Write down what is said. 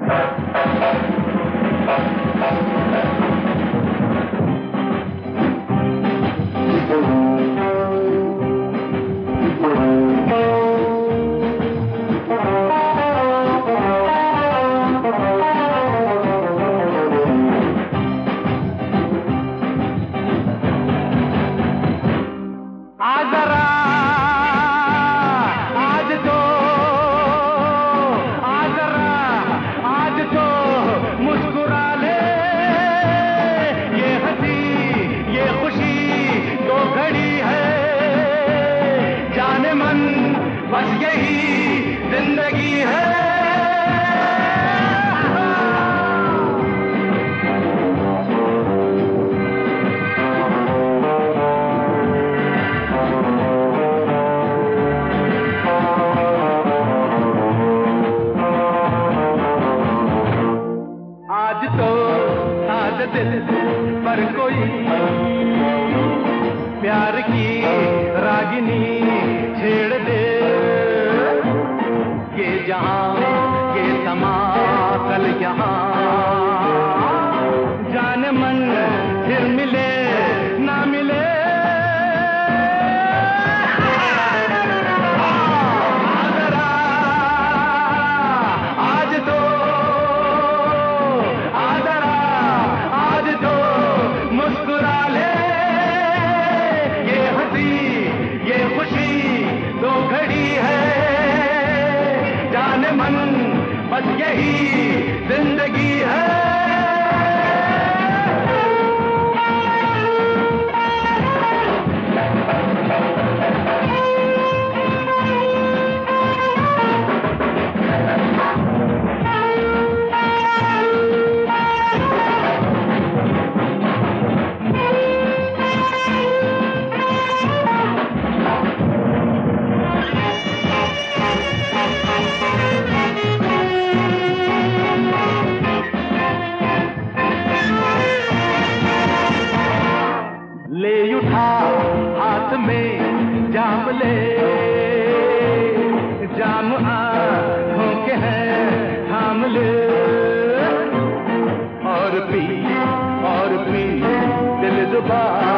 बस यही जिंदगी है। आज तो आज दिल पर कोई प्यार की रागिनी छेड़ दे, ये जहां ये समा कल यहाँ, जाने मन फिर मिले ना मिले। बस यही जिंदगी है। ले उठा हाथ में जाम ले, जाम आँखों के हैं थाम ले, और पी दिल जुबा